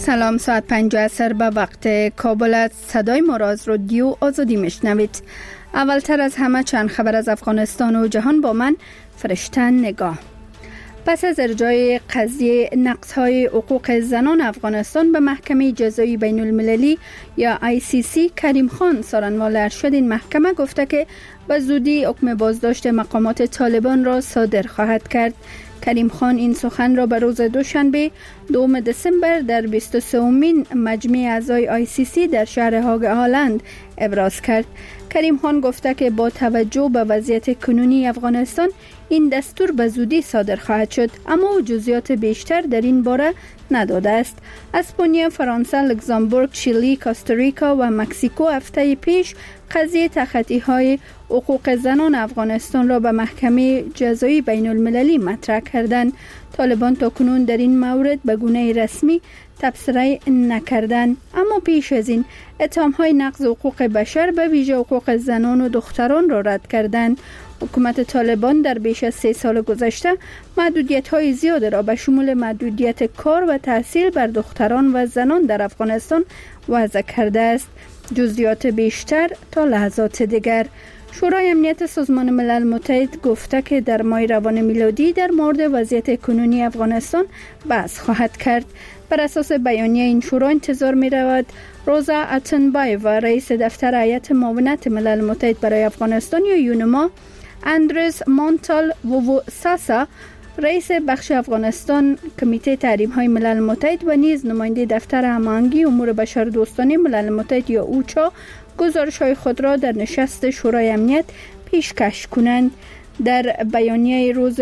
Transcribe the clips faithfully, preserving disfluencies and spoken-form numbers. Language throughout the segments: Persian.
سلام، ساعت پنج عصر به وقت کابل است. صدای ما را از رادیو آزادی میشنوید. اولتر از همه چند خبر از افغانستان و جهان با من فرشته نگاه. پس از ارجاع قضیه نقض‌های حقوق زنان افغانستان به محکمه جزایی بین المللی یا آی سی سی، کریم خان سارنوال ارشد این محکمه گفته که به زودی حکم بازداشت مقامات طالبان را صادر خواهد کرد. کریم خان این سخن را به روز دوشنبه دوم دسامبر در بیست و سومین مجمع اعضای آی سی سی در شهر هاگ هالند ابراز کرد. کریم خان گفته که با توجه به وضعیت کنونی افغانستان این دستور به زودی صادر خواهد شد، اما جزئیات بیشتر در این باره نداده است. اسپانیا، فرانسه، لوکزامبورگ، چیلی، کوستاریکا و مکزیکو هفته پیش قضیه تخطی‌های حقوق زنان افغانستان را به محکمه جزایی بین المللی مطرح کردند. طالبان تاکنون در این مورد به گونه رسمی تبصره نکردند، اما پیش از این اتهام‌های نقض حقوق بشر به ویژه حقوق زنان و دختران را رد کردند. حکومت طالبان در بیش از سه سال گذشته محدودیت‌های زیاد را به شمول محدودیت کار و تحصیل بر دختران و زنان در افغانستان وضع کرده است. جزئیات بیشتر تا لحظات دیگر. شورای امنیت سازمان ملل متحد گفته که در ماه روان میلادی در مورد وضعیت کنونی افغانستان بحث خواهد کرد. بر اساس بیانیه این شورا انتظار می رود روزا اتنبایو، رئیس دفتر هیئت معاونت ملل متحد برای افغانستان یا یونما، اندرس مونتال وووساسا، رئیس بخش افغانستان کمیته تحریم های ملل متحد و نیز نماینده دفتر هماهنگی امور بشر دوستانه ملل متحد یا اوچا گزارش های خود را در نشست شورای امنیت پیشکش کنند. در بیانیه روز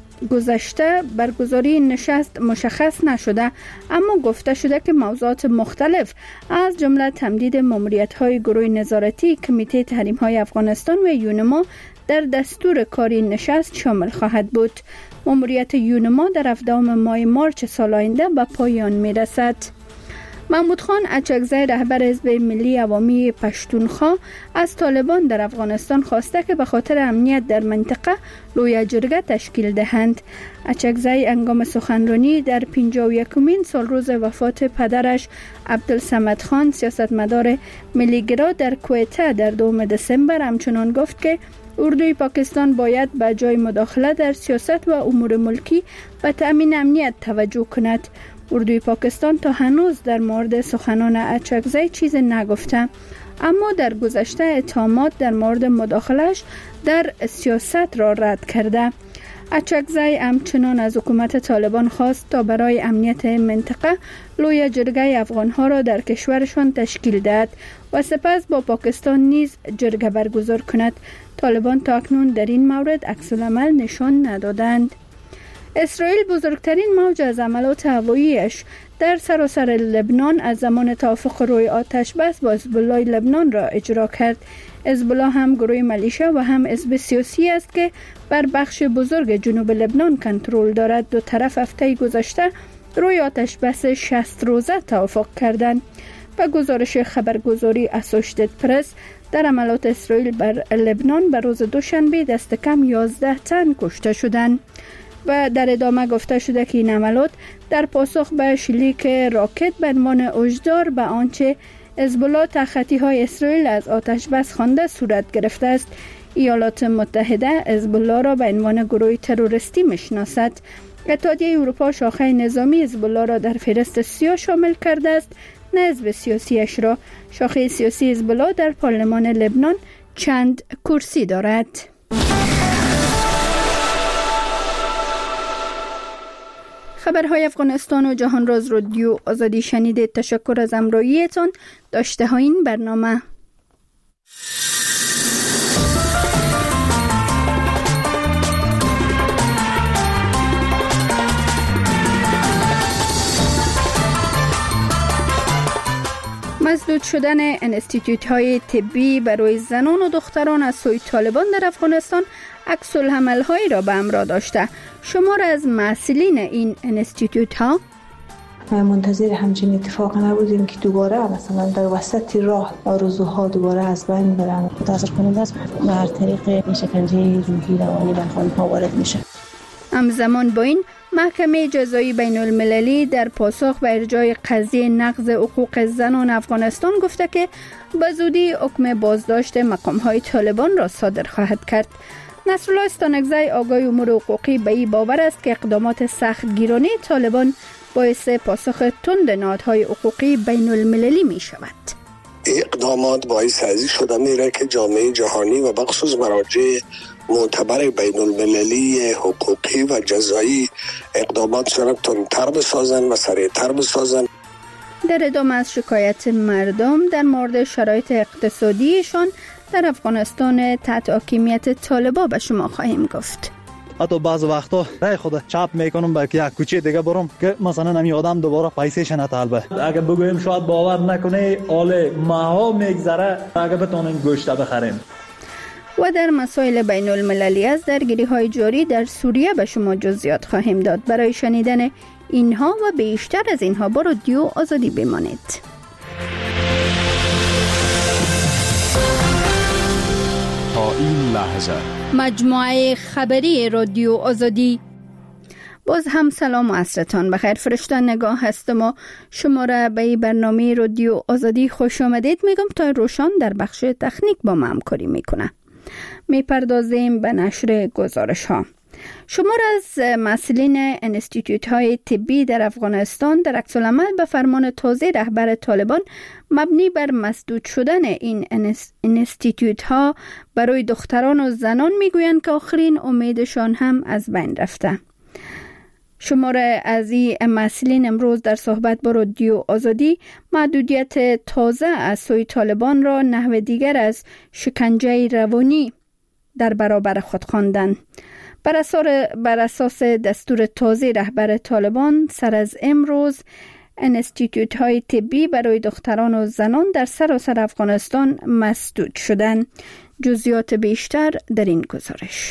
گذشته برگزاری نشست مشخص نشده، اما گفته شده که موضوعات مختلف از جمله تمدید ماموریت‌های گروه نظارتی کمیته تحریم‌های افغانستان و یونما در دستور کاری نشست شامل خواهد بود. ماموریت یونما در هفدهم ماه مارچ سال آینده به پایان می‌رسد. محمود خان اچکزی، رهبر حزب ملی عوامی پشتونخوا، از طالبان در افغانستان خواسته که به خاطر امنیت در منطقه لویه جرگه تشکیل دهند. اچکزی هنگام سخنرانی در پنجاه و یکمین سال روز وفات پدرش عبدالصمد خان، سیاستمدار ملیگرا، در کویته در دوم دسامبر همچنان گفت که اردوی پاکستان باید به جای مداخله در سیاست و امور ملکی به تأمین امنیت توجه کند. اردوی پاکستان تا هنوز در مورد سخنان اچکزی چیزی نگفته، اما در گذشته اتهامات در مورد مداخلهش در سیاست را رد کرده. اچکزی همچنان از حکومت طالبان خواست تا برای امنیت منطقه لویه جرگه افغانها را در کشورشان تشکیل دهد و سپس با پاکستان نیز جرگه برگزار کند. طالبان تا اکنون در این مورد عکس‌العمل نشان ندادند. اسرائیل بزرگترین موج از حملات هوایی‌اش در سراسر لبنان از زمان توافق روی آتش بس با حزب الله لبنان را اجرا کرد. حزب الله هم گروه ملیشه و هم حزب سیاسی است که بر بخش بزرگ جنوب لبنان کنترل دارد. دو طرف هفته گذشته روی آتش بس شصت روزه توافق کردند. به گزارش خبرگزاری اسوشیتد پرس، در حملات اسرائیل بر لبنان به روز دوشنبه دست کم یازده تن کشته شدند. و در ادامه گفته شده که این حملات در پاسخ به شلیک راکت به عنوان هشدار به آنچه حزب الله تخطی های اسرائیل از آتش بس خوانده صورت گرفته است. ایالات متحده حزب الله را به عنوان گروه تروریستی میشناسد. اتحادیه اروپا شاخه نظامی حزب الله را در فهرست سیاه شامل کرده است، نه حزب سیاسیش را. شاخه سیاسی حزب الله در پارلمان لبنان چند کرسی دارد. خبرهای افغانستان و جهان را از رادیو آزادی شنیدید. تشکر از همراهیتان. داشته ها این برنامه. مسدود شدن انستیتوت های طبی برای زنان و دختران از سوی طالبان در افغانستان عکس العمل هایی را به همراه داشته. شمار از مسئولین این انستیتوت ها منتظر همچین اتفاق نبودیم که دوباره مثلا در وسط راه آرزوها دوباره از بین برن. متاسف کننده است بر طریق شکنجه روحی روانی بر خانم‌ها وارد میشه. همزمان با این محکمه جزایی بین المللی در پاسخ به ارجاع قضیه نقض حقوق زنان افغانستان گفته که به زودی حکم بازداشت مقام‌های طالبان را صادر خواهد کرد. نصرالله استانکزی آگاه امور حقوقی به این باور است که اقدامات سختگیرانه طالبان باعث پاسخ تند نهادهای حقوقی بین المللی می شود. اقدامات باعث ازی شده میره که جامعه جهانی و بخصوص مراجع معتبر بین المللی حقوقی و جزایی اقدامات را تندتر بسازن و سریعتر بسازن. در ادامه از شکایت مردم در مورد شرایط اقتصادیشان در افغانستان تحت حاکمیت طالبان به شما خواهیم گفت. حتی بعض وقتا رای خود چاپ میکنم به یک کوچه دیگه برم که مثلا نمی آدم دوباره پیسه‌ش نطالبه. اگه بگویم شاید باور نکنه آله ماها میگذره اگه بتونیم گوشت بخریم. و در مسائل بین المللی از درگیری های جاری در سوریه به شما جزئیات خواهیم داد. برای شنیدن اینها و بیشتر از اینها با رادیو آزادی بمانید. تا این لحظه مجموعه خبری رادیو آزادی. باز هم سلام و عصرتان بخیر. فرشتن نگاه هستم و شما را به برنامه رادیو آزادی خوش آمدید میگم. تا روشان در بخش تکنیک با ما همکاری میکنه. میپردازیم به نشر گزارش ها. شمار از مسئولین انستیتوت های طبی در افغانستان در عکس العمل به فرمان تازه رهبر طالبان مبنی بر مسدود شدن این انستیتوت ها برای دختران و زنان میگویند که آخرین امیدشان هم از بین رفته. شمار از این مسئولین امروز در صحبت با رادیو آزادی محدودیت تازه از سوی طالبان را نحو دیگر از شکنجه روانی در برابر خود خواندند. بر اساس دستور تازه رهبر طالبان سر از امروز انستیتوت های طبی برای دختران و زنان در سراسر افغانستان مسدود شدند. جزئیات بیشتر در این گزارش.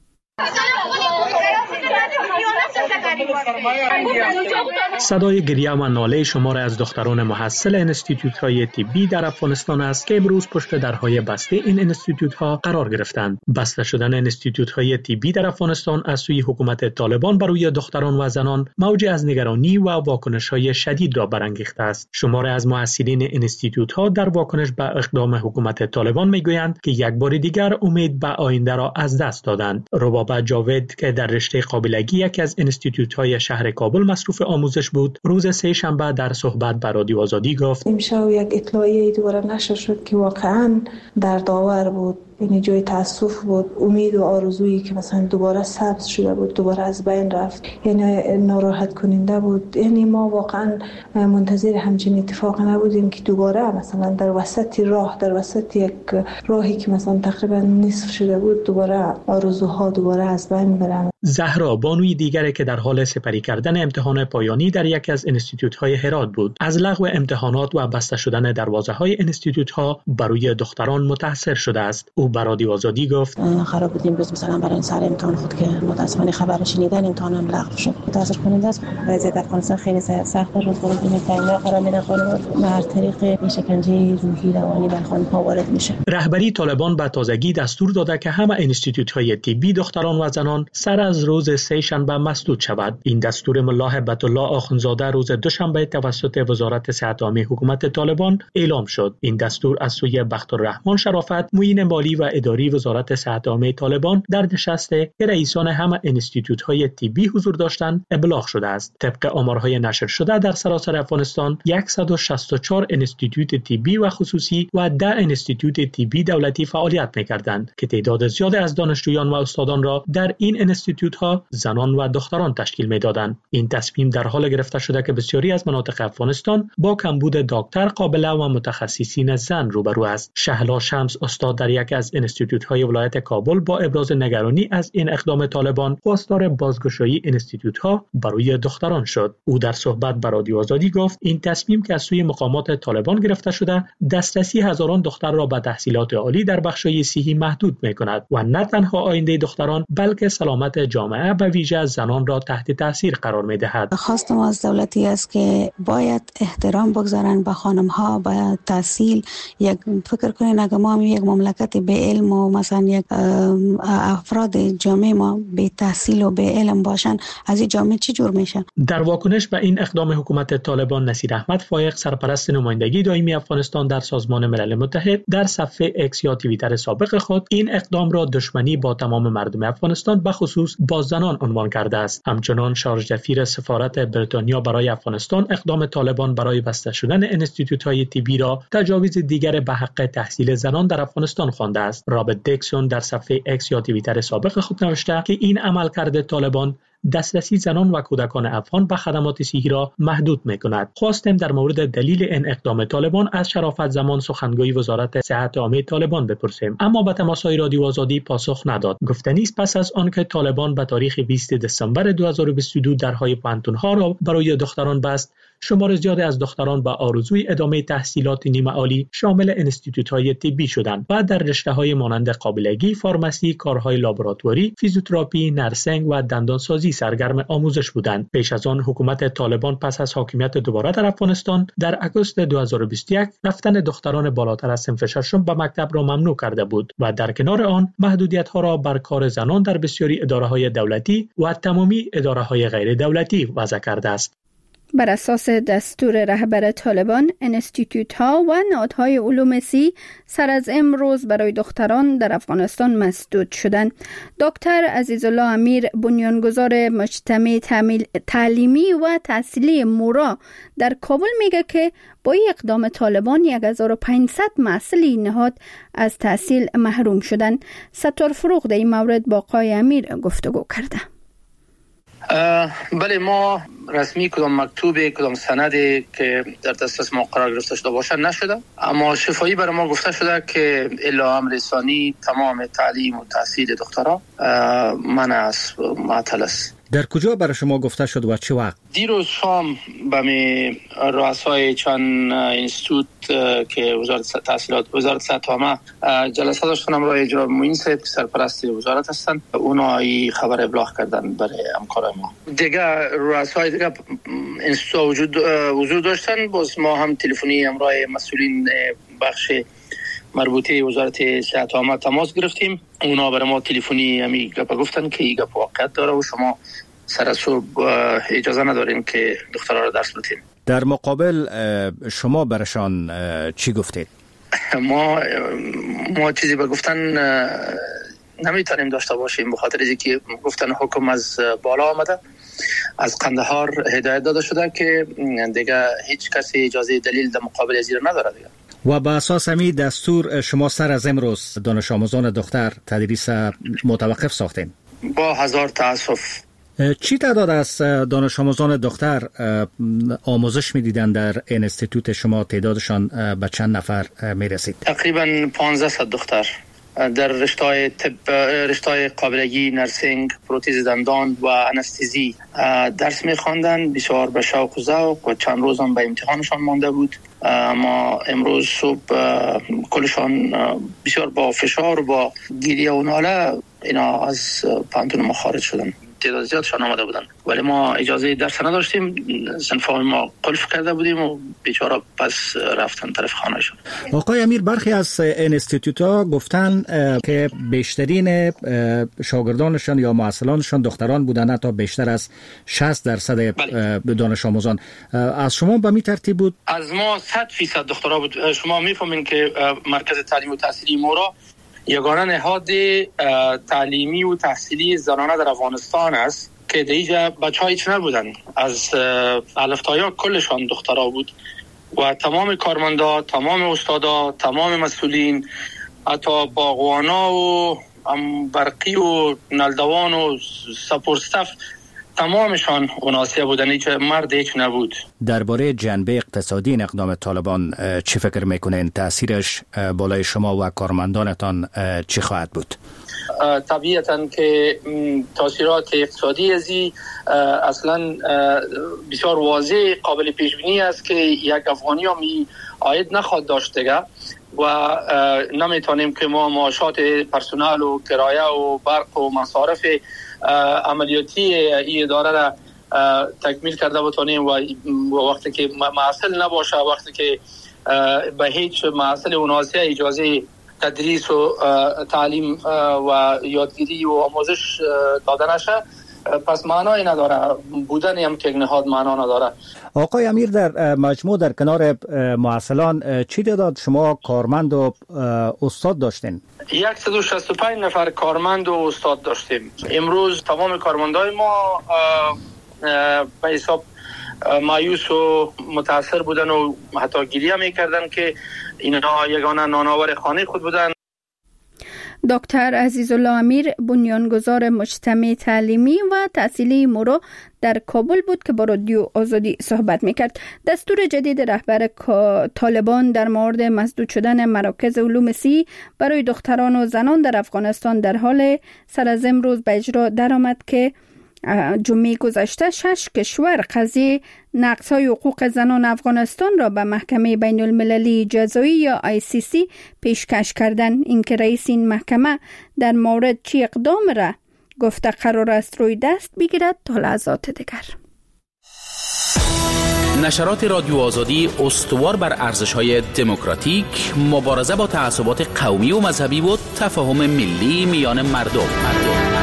صدای گریه و ناله شمار از دختران محصل انستیتوت های طبی در افغانستان است که امروز پشت درهای بسته این انستیتوت ها قرار گرفتند. بسته شدن انستیتوت های طبی در افغانستان از سوی حکومت طالبان بر دختران و زنان موج از نگرانی و واکنش های شدید را برانگیخته است. شمار از محصلین انستیتوت ها در واکنش به اقدام حکومت طالبان میگویند که یک بار دیگر امید به آینده را از دست دادند. رباب جاوید که در رشته قابلگی یکی از انستیتوت های شهر کابل مصروف آموزش بود، روز سه شنبه در صحبت با رادیو آزادی گفت امشب یک اطلاعیه دوباره نشر شد که واقعا دردآور بود. این جای تاسف بود. امید و آرزویی که مثلا دوباره سبز شده بود دوباره از بین رفت، یعنی ناراحت کننده بود. یعنی ما واقعا منتظر همچین اتفاق نبودیم که دوباره مثلا در وسط راه در وسط یک راهی که مثلا تقریبا نصف شده بود دوباره آرزوها دوباره از بین برن. زهرا بانوی دیگری که در حال سپری کردن امتحان پایانی در یکی از انستیتوت‌های هرات بود، از لغو امتحانات و بسته شدن دروازه‌های انستیتوت‌ها برای دختران متأثر شده است. او به رادیو آزادی گفت خراب بود امروز مثلا برای سر امتحان خود که متأسفانه خبر شنیدن امتحانم لغو شد. متأثر کننده است. وضعیت افغانستان خیلی سخت روز به روز می‌تونه قرار می‌ده خانم هر طریق این شکنجه روحی روانی بر خانم‌ها وارد میشه. رهبری طالبان به تازگی دستور داده که همه انستیتوت‌های طبی دختران و زنان سر از روز سه شنبه مسدود شود. این دستور ملا هبت الله آخونزاده روز دوشنبه توسط وزارت صحت عامه حکومت طالبان اعلام شد. این دستور از سوی بختالرحمن شرافت معین مالی و اداری وزارت صحت عامه طالبان در نشستی که رئیسان همه انستیتوت‌های طبی حضور داشتند ابلاغ شده است. طبق آمارهای نشر شده در سراسر افغانستان صد و شصت و چهار انستیتوت طبی و خصوصی و ده انستیتوت طبی دولتی فعالیت می‌کردند که تعداد زیادی از دانشجویان و استادان را در این انستیتوت‌ها زنان و دختران تشکیل می‌دادند. این تصمیم در حال گرفته شده که بسیاری از مناطق افغانستان با کمبود دکتر قابله و متخصصین زن روبرو است. شهلا شمس استاد در یک از انستیتوت‌های ولایت کابل با ابراز نگرانی از این اقدام طالبان خواستار بازگشایی انستیتوت‌ها برای دختران شد. او در صحبت با رادیو آزادی گفت این تصمیم که از سوی مقامات طالبان گرفته شده دسترسی هزاران دختر را به تحصیلات عالی در بخش‌های صحی محدود می‌کند و نه تنها آینده دختران بلکه سلامت جامعه به ویژه زنان را تحت تاثیر قرار می‌دهد. خواستم از دولتی است که باید احترام بگذارن به خانم‌ها، به تحصیل. یک فکر کنین اگه ما هم یک مملکت به علم و مثلا یک افراد جامعه ما به تحصیل و به علم باشن، از این جامعه چی جور میشه؟ در واکنش به این اقدام حکومت طالبان، نصیر احمد فایق، سرپرست نمایندگی دائمی افغانستان در سازمان ملل متحد، در صفحه اکس یا توییتر سابق خود این اقدام را دشمنی با تمام مردم افغانستان به خصوص با زنان عنوان کرده است. همچنان شارژ دفیر سفارت بریتانیا برای افغانستان اقدام طالبان برای بسته شدن انستیتوت‌های طبی را تجاوز دیگر به حق تحصیل زنان در افغانستان خوانده است. رابرت دیکسون در صفحه اکس یا توییتر سابق خود نوشته که این عملکرد طالبان دسترسی زنان و کودکان افغان به خدمات صحی را محدود می‌کند. خواستیم در مورد دلیل این اقدام طالبان از شرافت زمان سخنگوی وزارت صحت عامه طالبان بپرسیم، اما به تماس‌های رادیو آزادی پاسخ نداد. گفتنی است پس از آنکه طالبان به تاریخ بیستم دسامبر دو هزار و بیست و دو درهای پانتون‌ها را برای دختران بست، شمار زیادی از دختران با آرزوی ادامه تحصیلات نیمه عالی شامل انستیتوت‌های طبی شدند و در رشته‌های مانند قابلگی، فارماسی، کارهای لابراتواری، فیزیوتراپی، نرسنگ و دندانسازی سرگرم آموزش بودند. پیش از آن حکومت طالبان پس از حاکمیت دوباره در افغانستان در آگوست دو هزار و بیست و یک رفتن دختران بالاتر از صنف ششم به مکتب را ممنوع کرده بود و در کنار آن محدودیت‌ها را بر کار زنان در بسیاری اداره‌های دولتی و تمامی اداره‌های غیر دولتی وضع کرده است. بر اساس دستور رهبر طالبان، انستیتوت ها و نهادهای علوم سی سر از امروز برای دختران در افغانستان مسدود شدند. دکتر عزیزالله امیر، بنیانگذار مجتمع تعلیمی و تحصیلی مورا در کابل، میگه که با این اقدام طالبان یک هزار و پانصد محصل این نهاد از تحصیل محروم شدند. ستار فروغ در این مورد با آقای امیر گفتگو کرده. بله، ما رسمی کدام مکتوب کدام سندی که در دسترس ما قرار گرفته شده باشه نشده، اما شفاهی برای ما گفته شده که الا امر ثانی تمام تعلیم و تحصیل دخترها منع است، معطل است. در کجا برای شما گفته شد و چه وقت؟ دیروز شام به می رؤسای چند اینستیتوت که وزارت تحصیلات وزارت صحت عامه جلسه داشتن، امروز اجرا معین صاحب که سرپرست وزارت هستند، اونا این خبر ابلاغ کردن برای همکارای ما. دیگه رؤسای دیگه اینستیتوت وجود حضور داشتن، باز ما هم تلفنی امروز مسئولین بخش مربوطه وزارت صحت عامه تماس گرفتیم. اونا برای ما تلفنی همی گپ گفتن که این گپ واقعیت داره و شما سر صبح اجازه ندارین که دخترها رو درس بدین. در مقابل شما برشان چی گفتید؟ ما ما چیزی به گفتن نمیتونیم داشته باشیم، به خاطر اینکه گفتن حکم از بالا آمده، از قندهار هدایت داده شده که دیگه هیچ کسی اجازه دلیل در مقابل زیر نداره دیگه. و با اساس همی دستور شما سر از امروز دانش آموزان دختر تدریس متوقف ساختین؟ با هزار تاسف. چی تعداد از دانش آموزان دختر آموزش میدیدن در انستیتوت شما؟ تعدادشان به چند نفر میرسید؟ تقریبا پانزده دختر در رشته طب، رشته قابلگی، نرسینگ، پروتز دندان و انستزی درس می‌خواندند. بسیار به شوق و ذوق و چند روز هم به امتحانشان مانده بود، اما امروز صبح کلشان بسیار با فشار و با گریه و ناله اینا از پانتون ما خارج شدن. تعداد زیادشان آمده بودن ولی ما اجازه درس نداشتیم، صنف‌های ما قلف کرده بودیم و بیچاره پس رفتن طرف خانه‌شون. آقای امیر، برخی از انستیتوت‌ها گفتن که بیشترین شاگردانشان یا معلمانشان دختران بودن، حتی بیشتر از شصت درصد دانش آموزان. از شما به می ترتیب بود؟ از ما صد درصد دخترها بود. شما میفهمین که مرکز تعلیم و تحصیلی مورا یگانه نهاد تعلیمی و تحصیلی زنانه در افغانستان است که دیگه بچه‌ها هیچ نبودن، از الف تا یا کلشان دخترها بود و تمام کارمندا، تمام استادا، تمام مسئولین، حتی باغوانا و برقی و نلدوان و سپورت استاف تمامشان اوناسیه بودن، هیچ مرد هیچ نبود. درباره جنبه اقتصادی این اقدام طالبان چی فکر میکنین؟ تأثیرش بالای شما و کارمندانتان چی خواهد بود؟ طبیعتاً که تاثیرات اقتصادی ازی اصلا بسیار واضح قابل پیش بینی است که یک افغانی هم عاید نخواهد داشت دیگه و نمیتونیم که ما معاشات پرسنل و کرایه و برق و مصارف عملیاتی این اداره را تکمیل کرده بتونیم و وقتی که معسل نباشه، وقتی که به هیچ معسل و ناسیه اجازه تدریس و تعلیم و یادگیری و آموزش داده نشه، پس معنی نداره، بودن هم که نهاد معنی نداره. آقای امیر، در مجموع در کنار معسلان چی تعداد شما کارمند و استاد داشتین؟ صد و شصت و پنج نفر کارمند و استاد داشتیم. امروز تمام کارمندای ما به حساب مایوس و متاثر بودن و حتی گریه میکردن که اینها یگانه نانآور خانه خود بودن. دکتر عزیزالله امیر، بنیانگذار مجتمع تعلیمی و تحصیلی مورو در کابل بود که با رادیو آزادی صحبت میکرد. دستور جدید رهبر طالبان در مورد مسدود شدن مراکز علوم صحی برای دختران و زنان در افغانستان در حال سر از امروز به اجرا درآمد که جمعه گذشته شش کشور قضیه نقض‌های حقوق زنان افغانستان را به محکمه بین المللی جزایی یا آی سی سی پیشکش کردن. اینکه رئیس این محکمه در مورد چی اقدام را گفته قرار است روی دست بگیرد تا لحظات دیگر. نشرات رادیو آزادی استوار بر ارزش‌های دموکراتیک، مبارزه با تعصبات قومی و مذهبی و تفاهم ملی میان مردم. مردم.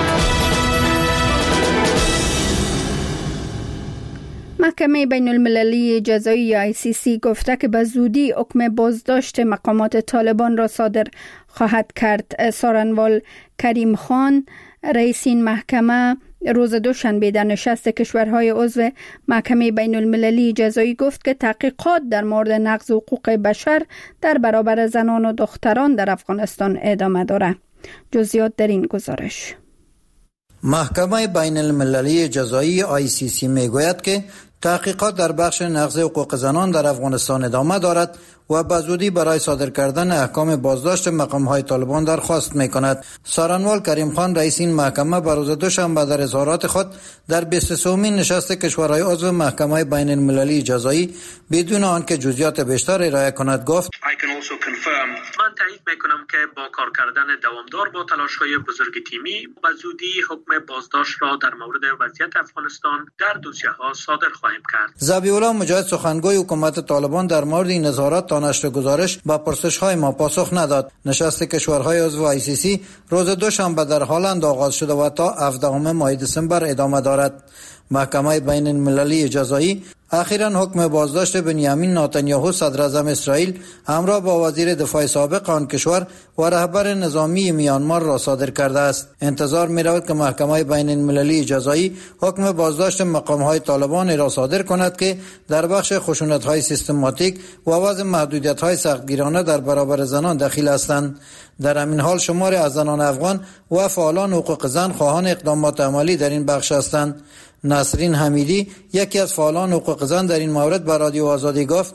محکمه بین المللی جزایی آی سی سی گفته که به زودی حکم بازداشت مقامات طالبان را صادر خواهد کرد. سارنوال کریم خان، رئیس این محکمه، روز دوشنبه در نشست کشورهای عضو محکمه بین المللی جزایی گفت که تحقیقات در مورد نقض حقوق بشر در برابر زنان و دختران در افغانستان ادامه دارد. جزئیات در این گزارش. محکمه بین المللی جزایی آی سی سی میگوید که تحقیقات در بخش نقض حقوق زنان در افغانستان ادامه دارد و به زودی برای صادر کردن احکام بازداشت مقام‌های طالبان درخواست می‌کند. سارنوال کریم خان، رئیس این محکمه، به روز دوشنبه در اظهارات خود در بیست و سومین نشست کشورهای عضو محکمه بین المللی جزایی بدون آنکه جزئیات بیشتر ارائه کند گفت: من تایید می‌کنم که با کار کردن دوامدار با تلاش‌های بزرگ تیمی به زودی حکم بازداشت را در مورد وضعیت افغانستان در دوسیه‌ها صادر خواهیم کرد. ذبیح الله مجاهد، سخنگوی حکومت طالبان، در مورد این اظهارات تا نشر گزارش با پرسش‌های ما پاسخ نداد. نشست کشورهای عضو آی سی سی روز دوشنبه در هلند آغاز شده و تا هفدهم ماه دسامبر ادامه دارد. محکمه بین المللی جزایی اخیراً حکم بازداشت بنیامین نتانیاهو، صدر اعظم اسرائیل، همراه با وزیر دفاع سابق آن کشور و رهبر نظامی میانمار را صادر کرده است. انتظار می رود که محکمه بین المللی جزایی حکم بازداشت مقام‌های طالبان را صادر کند که در بخش خشونت‌های سیستماتیک و وضع محدودیت‌های سختگیرانه در برابر زنان دخیل هستند. در همین حال شماری از زنان افغان و فعالان حقوق زن خواهان اقدامات عملی در این بخش هستند. نسرین حمیدی، یکی از فعالان حقوق زن، در این مورد به رادیو آزادی گفت: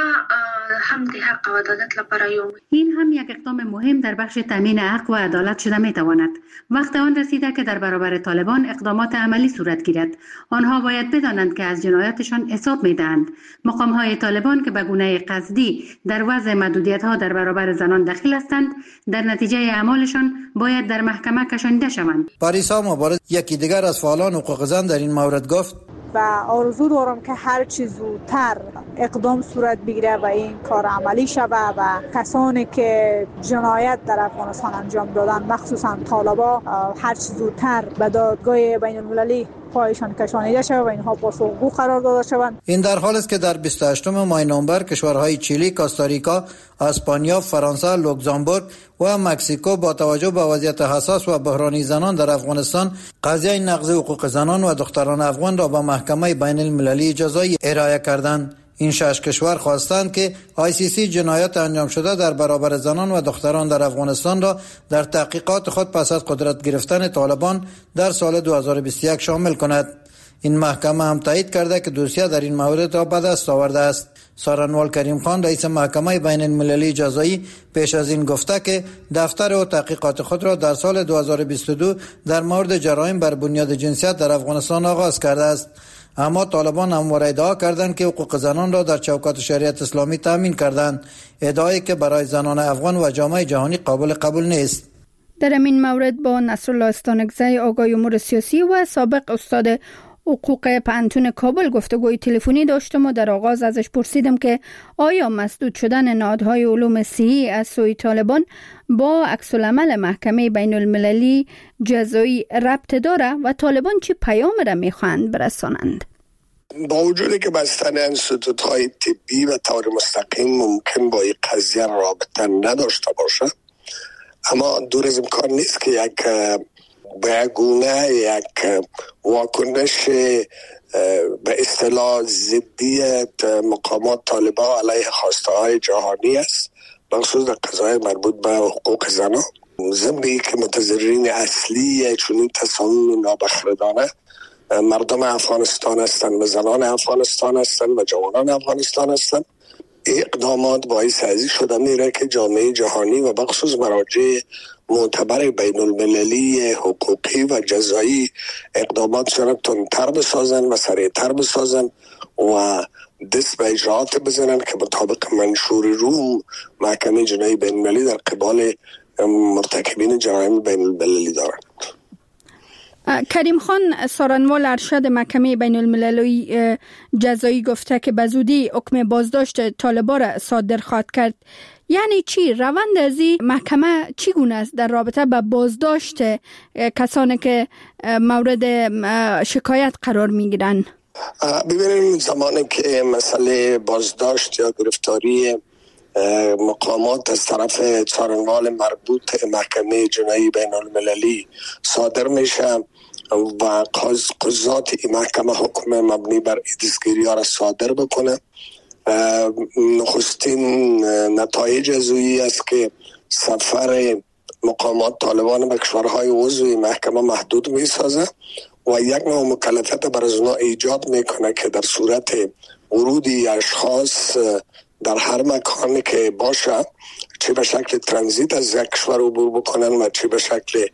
هم د حق و عدالت لپاره یو این هم یک اقدام مهم در بخش تامین حق و عدالت شده می تواند. وقت آن رسیده که در برابر طالبان اقدامات عملی صورت گیرد. آنها باید بدانند که از جنایاتشان حساب می دهند. مقام های طالبان که به گونه قصدی در وضع محدودیت ها در برابر زنان دخیل هستند، در نتیجه اعمالشان باید در محکمه کشانده شوند. پاریسا مبارز، یکی دیگر از فعالان حقوق زن، در این مورد گفت: و آرزو دارم که هر چیز زودتر اقدام صورت بگیره و این کار عملی شود و کسانی که جنایت در افغانستان انجام دادن، مخصوصا طالبا، هر چیز زودتر به دادگاه بین المللی پایشان کشانیده شود و اینها پاسخگو قرار داده شوند. این در حالی است که در بیست و هشتم ماه نوامبر کشورهای چیلی، کوستاریکا، اسپانیا، فرانسه، لوکزامبورگ و مکزیکو با توجه به وضعیت حساس و بحرانی زنان در افغانستان قضیه نقض حقوق زنان و دختران افغان را به محکمه بین المللی جزایی ارائه کردند. این شش کشور خواستند که آی سی سی جنایات انجام شده در برابر زنان و دختران در افغانستان را در تحقیقات خود پس از قدرت گرفتن طالبان در سال دو هزار و بیست و یک شامل کند. این محکمه هم تایید کرده که دوسیه در این مورد را به دست آورده است. سارنوال کریم خان، رئیس محکمه بین المللی جزایی، پیش از این گفته که دفتر و تحقیقات خود را در سال دو هزار و بیست و دو در مورد جرایم بر بنیاد جنسیت در افغانستان آغاز کرده است. اما طالبان همواره ادعا کردند که حقوق زنان را در چوکات شریعت اسلامی تامین کردند، ادعایی که برای زنان افغان و جامعه جهانی قابل قبول نیست. در این مورد با نصرالله استانکزی، آقای امور سیاسی و سابق استاد حقوق پانتون کابل گفتگوی تلفنی داشتم و در آغاز ازش پرسیدم که آیا مسدود شدن نهادهای علوم صحی از سوی طالبان با عکس‌العمل محکمه بین المللی جزایی ربط داره و طالبان چی پیام را میخواهند برسانند؟ با وجودی که بستن انستیتوت های طبی و طور مستقیم ممکن با این قضیه رابطه نداشته باشه، اما دور از امکان نیست که یک به گونه یک واکنش به اصطلاح ضدیت مقامات طالبان علیه خواسته های جهانی است، بخصوص در قضایای مربوط به حقوق زنان. ضمن که متضررین اصلی چنین تصامیم نابخردانه مردم افغانستان هستند و زنان افغانستان هستند و جوانان افغانستان هستند. اقدامات باعث ازی شده میره که جامعه جهانی و بخصوص مراجع معتبر بین المللی حقوقی و جزایی اقدامات را تندتر بسازن و سریعتر بسازن و دست به اجراعات بزنن که مطابق منشور روم محکمه جنایی بین المللی در قبال مرتکبین جرایم بین المللی دارند. کریم خان سارنوال ارشد محکمه بین المللی جزایی گفته که به زودی حکم بازداشت طالبان را صادر خواهد کرد. یعنی چی؟ روند از این محکمه چی گونه است در رابطه با بازداشت کسانی که مورد شکایت قرار می گیرن؟ ببینید زمانی که مسئله بازداشت یا گرفتاری مقامات از طرف سارنوال مربوط محکمه جنایی بین المللی صادر میشه و قضات این محکمه حکم مبنی بر دستگیری ها را صادر بکنه، نخستین نتایج از اویی است که سفر مقامات طالبان به کشورهای عضو محکمه محدود می سازه و یک نوع مکلفیت بر از اونا ایجاد میکنه که در صورت ورودی اشخاص در هر مکانی که باشه، چه به شکل ترانزیت از یک کشور عبور بکنن و چه به شکل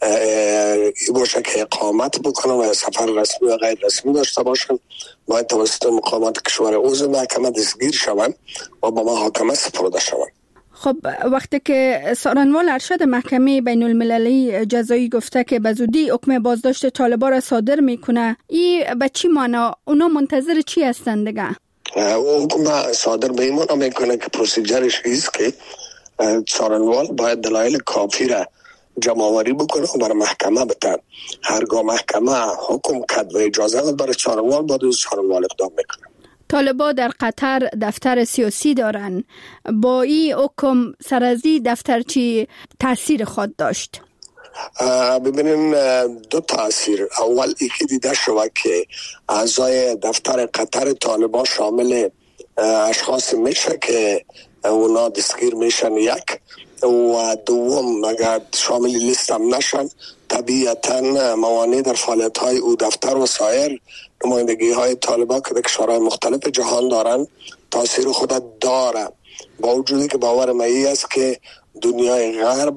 باشه که اقامت بکنن و سفر رسمی و غیر رسمی داشته باشن، باید توسط مقامات کشور عضو محکمه دستگیر شوند و با محاکمه سپرده شوند. خب وقتی که سارنوال ارشد محکمه بین المللی جزایی گفته که به زودی حکم بازداشت طالبان را صادر میکنه، این به چی معنا؟ اونا منتظر چی هستند دیگه؟ حکم صادر به این معنا میکنه که پروسیجرش ایست که سارنوال باید دلایل کافی را جمع آوری بکنه و برای محکمه بده. هرگاه محکمه حکم کرد و اجازه داد برای سارنوال باید سارنوال اقدام میکنه. طالبان در قطر دفتر سیاسی دارن، با این حکم سرازی دفتر چی تاثیر خود داشت؟ ببینین دو تاثیر. اول ایکی دیده شود که اعضای دفتر قطر طالبان شامل اشخاص میشه که اونا دستگیر میشن، یک و دوم اگر شامل لیست هم نشن طبیعتا موانع در فعالیت های او دفتر و سایر نمایندگی های طالبان که در کشورهای مختلف جهان دارن تاثیر خود داره. با وجودی که باور من است که دنیای غرب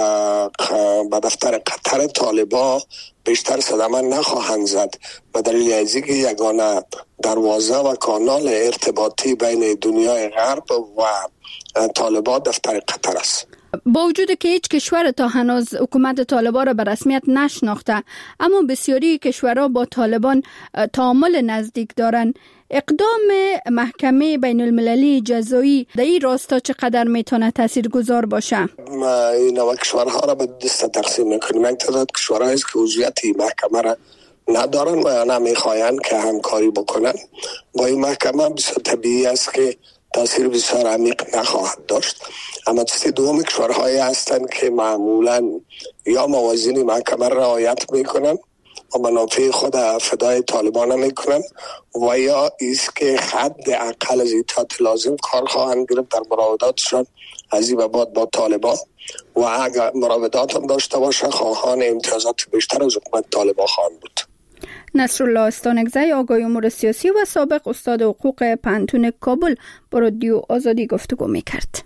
با دفتر قطر طالبان بیشتر صدمه نخواهند زد و دلیل از اینکه یگانه دروازه و کانال ارتباطی بین دنیای غرب و طالبان دفتر قطر است. با وجود که هیچ کشور تا هنوز حکومت طالبان را به رسمیت نشناخته، اما بسیاری کشورها با طالبان تعامل نزدیک دارند، اقدام محکمه بین المللی جزایی در این راستا چقدر میتونه تاثیرگذار باشه؟ ما این نوع کشورها را به دسته تقسیم میکنیم. یک تعداد کشورهایی است که عضویت محکمه را ندارن و نمیخواین که همکاری بکنن با این محکمه. بسیار طبیعی است که تاثیر بسیار عمیق نخواهد داشت. اما دسته دوم کشورهایی هستند که معمولا یا موازین محکمه را رعایت میکنن و منافع خود فدای طالبان میکنن و یا ایست که حد اقل از اطاعت لازم کار خواهند گرفت در مراوداتشان از این بعد با طالبان و اگر مراودات هم داشته باشه خواهان امتیازات بیشتر از حکومت طالبان خواهند بود. نصرالله استانکزی، آقای امور سیاسی و سابق استاد حقوق پانتون کابل با رادیو آزادی گفتگو میکرد.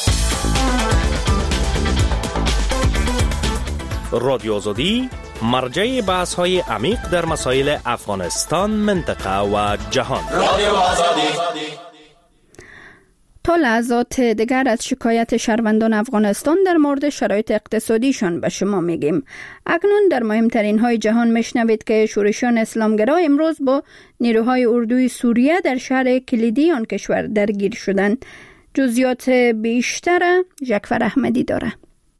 رادیو آزادی مرجع بحث های عمیق در مسائل افغانستان، منطقه و جهان. رادیو آزادی. تا لحظات دیگر از شکایت شهروندان افغانستان در مورد شرایط اقتصادیشان به شما میگیم. اکنون در مهمترین های جهان میشنوید که شورشیان اسلامگرا امروز با نیروهای اردوی سوریه در شهر کلیدی آن کشور درگیر شدند. جزئیات بیشتر جعفر احمدی داره.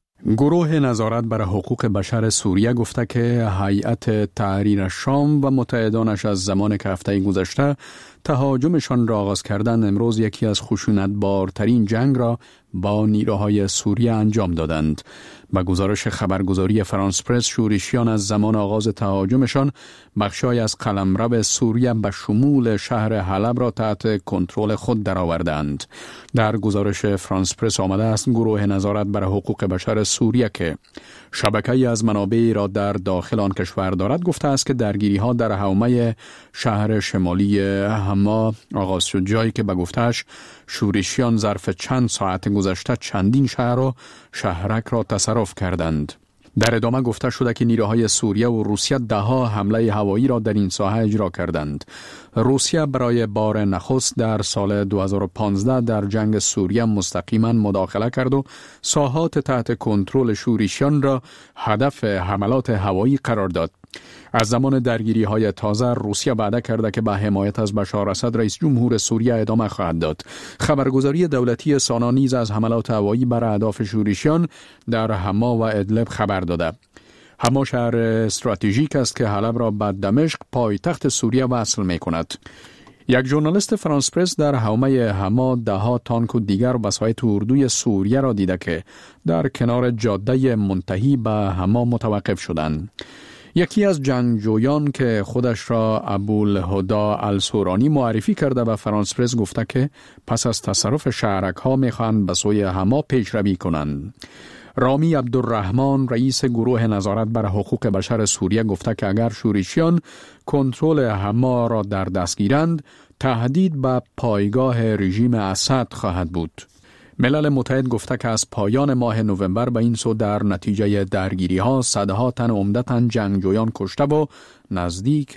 گروه نظارت بر حقوق بشر سوریه گفته که هیئت تحریر شام و متحدانش از زمان که هفته گذشته تهاجمشان را آغاز کردند امروز یکی از خشونت‌بارترین جنگ را با نیروهای سوریه انجام دادند. با گزارش خبرگزاری فرانس پرس، شورشیان از زمان آغاز تهاجمشان بخشای از قلمرو سوریه به شمول شهر حلب را تحت کنترل خود درآوردند. در گزارش فرانس پرس آمده است گروه نظارت بر حقوق بشر سوریه که شبکه‌ای از منابعی را در داخل آن کشور دارد گفته است که درگیری‌ها در حومه شهر شمالی حما آغاز شد، جایی که به گفته‌اش شورشیان ظرف چند ساعت گذشته چندین شهر و شهرک را تصرف کردند. در ادامه گفته شده که نیروهای سوریه و روسیه ده‌ها حمله هوایی را در این ساحه اجرا کردند. روسیه برای بار نخست در سال دو هزار و پانزده در جنگ سوریه مستقیما مداخله کرد و ساحات تحت کنترل شورشیان را هدف حملات هوایی قرار داد. از زمان درگیری های تازه روسیه وعده کرده که به حمایت از بشار اسد رئیس جمهور سوریه ادامه خواهد داد. خبرگزاری دولتی سانا نیز از حملات هوایی بر اهداف شورشیان در حما و ادلب خبر داده. حما شهر استراتژیک است که حلب را به دمشق پایتخت سوریه وصل می کند. یک ژورنالیست فرانس پرس در حومه حما ده‌ها تانک و دیگر وسایط اردوی سوریه را دیده که در کنار جاده منتهی به حما متوقف شدند. یکی از جنگجویان که خودش را ابوالهدا السورانی معرفی کرده و فرانس پرس گفته که پس از تصرف شهرک ها میخواهند به سوی حما پیشروی کنند. رامی عبدالرحمن رئیس گروه نظارت بر حقوق بشر سوریه گفته که اگر شورشیان کنترل حما را در دست گیرند تهدید به پایگاه رژیم اسد خواهد بود. ملل متحد گفته که از پایان ماه نوامبر به این سو در نتیجه درگیری ها صدها تن عمدتاً جنگجویان کشته و نزدیک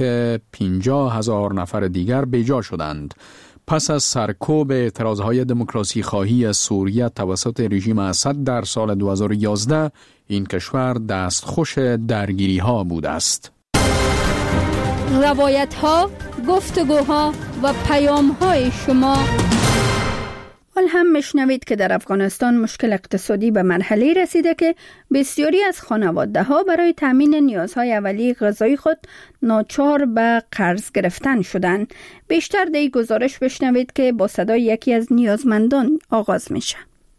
پنجاه هزار نفر دیگر بیجا شدند. پس از سرکوب اعتراضهای دموکراسی خواهی سوریه توسط رژیم اسد در سال دو هزار و یازده این کشور دستخوش درگیری ها بوده است. روایت ها، گفتگوها و پیام های شما. حال هم میشنوید که در افغانستان مشکل اقتصادی به مرحله رسیده که بسیاری از خانواده ها برای تامین نیازهای اولیه غذایی خود ناچار به قرض گرفتن شدند. بیشتر در این گزارش بشنوید که با صدای یکی از نیازمندان آغاز میشه.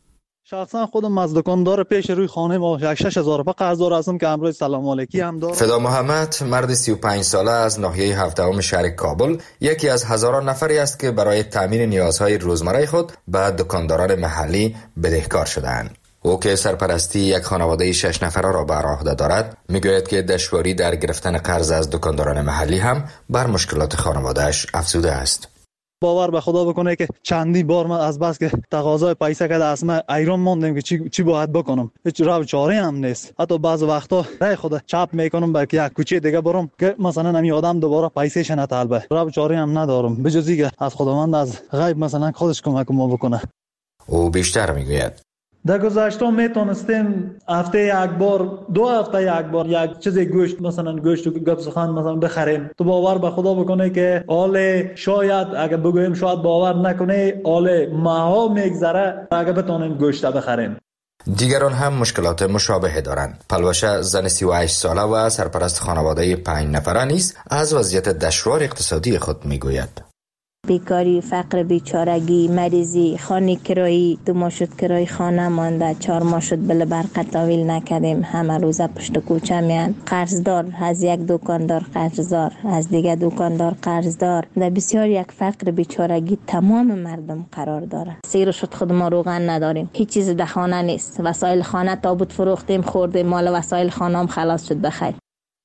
شخصا خودم از دکاندار پیش روی خانه ما شش هزار روپیه قرضدار هستم که امروز سلام علیکی هم دارم. فدا محمد مرد سی و پنج ساله از ناحیه هفتم شهر کابل یکی از هزاران نفری است که برای تامین نیازهای روزمره خود به دکانداران محلی بدهکار شدند. او که سرپرستی یک خانواده شش نفره را بر عهده دارد میگوید که دشواری در گرفتن قرض از دکانداران محلی هم بر مشکلات خانواده‌اش افزوده است. باور به خدا بکنه که چندی بار من از بس که تقاضای پیسه کرده از من ایران موندم که چی چی باید بکنم، هیچ راه چاره هم نیست. حتی بعض وقتا رای خدا چاپ میکنم بلکه یک کوچه دیگه برم که مثلا همین آدم دوباره پیسه شنه طلبه، راه چاره هم ندارم بجز اینکه از خداوند از غیب مثلا خودش کمک ما بکنه. او بیشتر میگوید در گذشته میتونستیم هفته یک بار دو هفته یک بار یک چیز گوشت مثلا گوشت و گپ سخن مثلا بخریم. تو باور به خدا بکنه که حال شاید اگه بگویم شاید باور نکنه حال ماها میگذره اگه بتونیم گوشت بخریم. دیگران هم مشکلات مشابه دارند. پلوشه زن سی و هشت ساله و سرپرست خانواده پنج نفره نیز از وضعیت دشوار اقتصادی خود میگوید. بیکاری، فقر، بیچارگی، مریضی، خانه کرایی، دو ماه شد کرای خانه مانده، چهار ماه شد بل برق تاویل نکردیم، همه روزه پشت کوچه میان، قرضدار، از یک دکاندار قرضدار، از دیگه دکاندار قرضدار، در بسیار یک فقر بیچارگی تمام مردم قرار داره. سیر شد خود ما روغن نداریم، هیچ چیز در خانه نیست، وسایل خانه تابوت فروختیم خوردیم، مال وسایل خانه هم خلاص شد بخیر.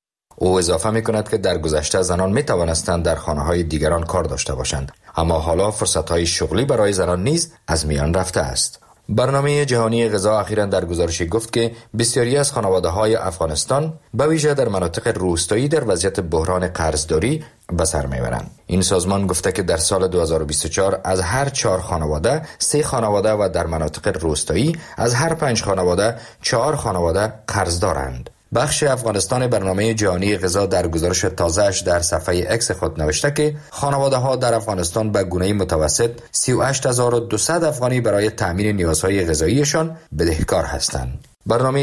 او اضافه می کند که در گذشته زنان می توانستند در خانه های دیگران کار داشته باشند، اما حالا فرصت های شغلی برای زنان نیز از میان رفته است. برنامه جهانی غذا اخیراً در گزارشی گفت که بسیاری از خانواده‌های افغانستان به ویژه در مناطق روستایی در وضعیت بحران قرضداری به سر میبرند. این سازمان گفته که در سال دو هزار و بیست و چهار از هر چهار خانواده سه خانواده و در مناطق روستایی از هر پنج خانواده چهار خانواده قرض دارند. بخش افغانستان برنامه جهانی غذا در گزارش تازه‌اش در صفحه اکس خود نوشته که خانواده‌ها در افغانستان به گونه متوسط سی و هشت هزار و دویست افغانی برای تامین نیازهای غذاییشان بدهکار هستند. برنامه